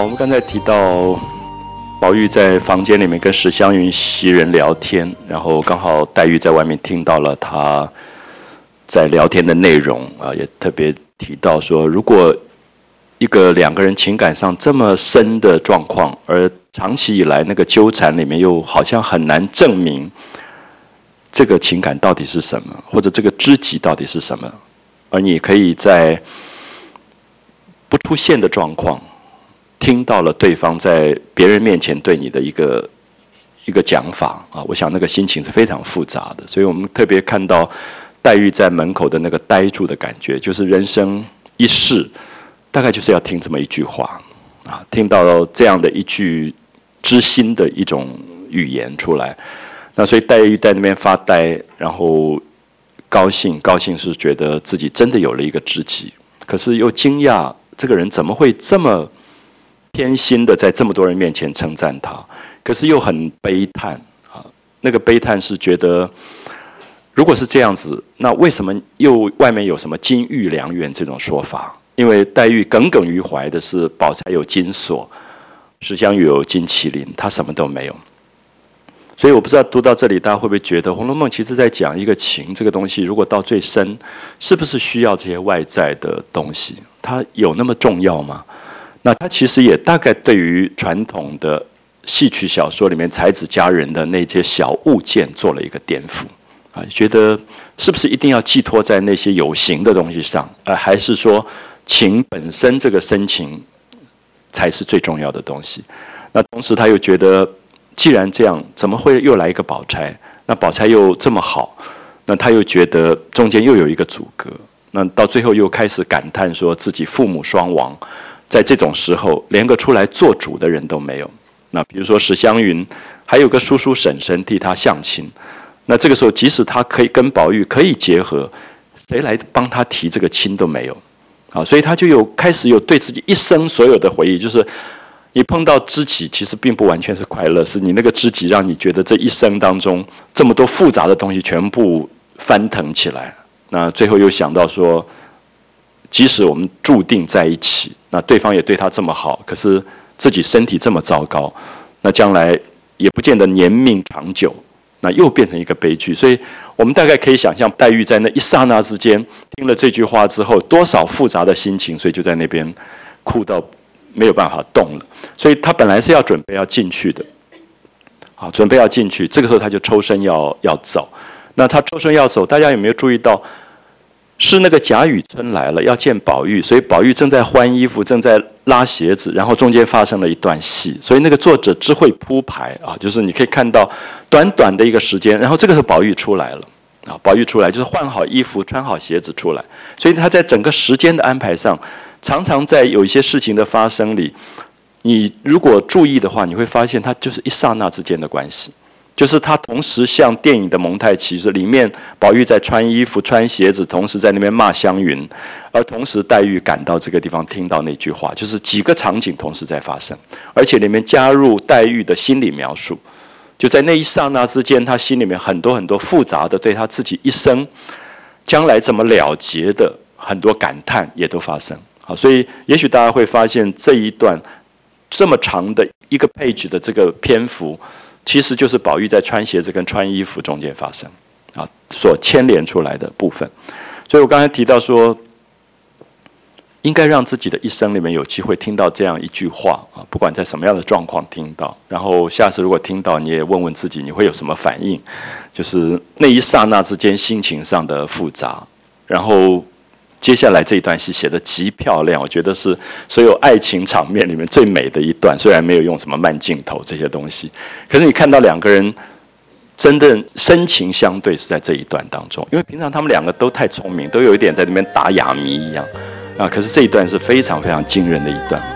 我们刚才提到宝玉在房间里面跟史湘云袭人聊天，然后刚好黛玉在外面听到了他在聊天的内容啊，也特别提到说，如果两个人情感上这么深的状况，而长期以来那个纠缠里面又好像很难证明这个情感到底是什么，或者这个知己到底是什么，而你可以在不出现的状况听到了对方在别人面前对你的一个讲法啊，我想那个心情是非常复杂的。所以我们特别看到黛玉在门口的那个呆住的感觉，就是人生一世大概就是要听这么一句话啊，听到这样的一句知心的一种语言出来。那所以黛玉在那边发呆，然后高兴是觉得自己真的有了一个知己，可是又惊讶这个人怎么会这么偏心的在这么多人面前称赞他，可是又很悲叹啊。那个悲叹是觉得，如果是这样子，那为什么又外面有什么金玉良缘这种说法？因为黛玉耿耿于怀的是宝钗有金锁，史湘云有金麒麟，她什么都没有。所以我不知道读到这里，大家会不会觉得《红楼梦》其实在讲一个情这个东西，如果到最深，是不是需要这些外在的东西？它有那么重要吗？那它其实也大概对于传统的戏曲小说里面才子佳人的那些小物件做了一个颠覆啊，觉得是不是一定要寄托在那些有形的东西上，还是说情本身这个深情才是最重要的东西？那同时他又觉得，既然这样，怎么会又来一个宝钗？那宝钗又这么好，那他又觉得中间又有一个阻隔。那到最后又开始感叹说自己父母双亡，在这种时候连个出来做主的人都没有。那比如说史湘云还有个叔叔婶婶替他相亲，那这个时候即使他可以跟宝玉可以结合，谁来帮他提这个亲都没有啊，所以他就开始有对自己一生所有的回忆，就是你碰到知己其实并不完全是快乐，是你那个知己让你觉得这一生当中这么多复杂的东西全部翻腾起来。那最后又想到说，即使我们注定在一起，那对方也对他这么好，可是自己身体这么糟糕，那将来也不见得年命长久，那又变成一个悲剧。所以我们大概可以想象黛玉在那一刹那之间听了这句话之后，多少复杂的心情，所以就在那边哭到没有办法动了。所以她本来是要准备要进去的，好，准备要进去，这个时候她就抽身要走。那她抽身要走，大家有没有注意到？是那个贾雨村来了，要见宝玉，所以宝玉正在换衣服，正在拉鞋子，然后中间发生了一段戏，所以那个作者只会铺排啊，就是你可以看到短短的一个时间，然后这个时候宝玉出来了啊，宝玉出来就是换好衣服、穿好鞋子出来，所以他在整个时间的安排上，常常在有一些事情的发生里，你如果注意的话，你会发现它就是一刹那之间的关系。就是他同时像电影的蒙太奇，是里面宝玉在穿衣服、穿鞋子，同时在那边骂湘云，而同时黛玉赶到这个地方，听到那句话，就是几个场景同时在发生，而且里面加入黛玉的心理描述，就在那一刹那之间，他心里面很多很多复杂的对他自己一生将来怎么了结的很多感叹也都发生。好，所以也许大家会发现这一段这么长的一个 page 的这个篇幅，其实就是宝玉在穿鞋子跟穿衣服中间发生啊，所牵连出来的部分。所以我刚才提到说，应该让自己的一生里面有机会听到这样一句话啊，不管在什么样的状况听到，然后下次如果听到，你也问问自己，你会有什么反应？就是那一刹那之间心情上的复杂，然后接下来这一段戏写得极漂亮，我觉得是所有爱情场面里面最美的一段。虽然没有用什么慢镜头这些东西，可是你看到两个人真的深情相对是在这一段当中。因为平常他们两个都太聪明，都有一点在那边打哑谜一样啊。可是这一段是非常非常惊人的一段。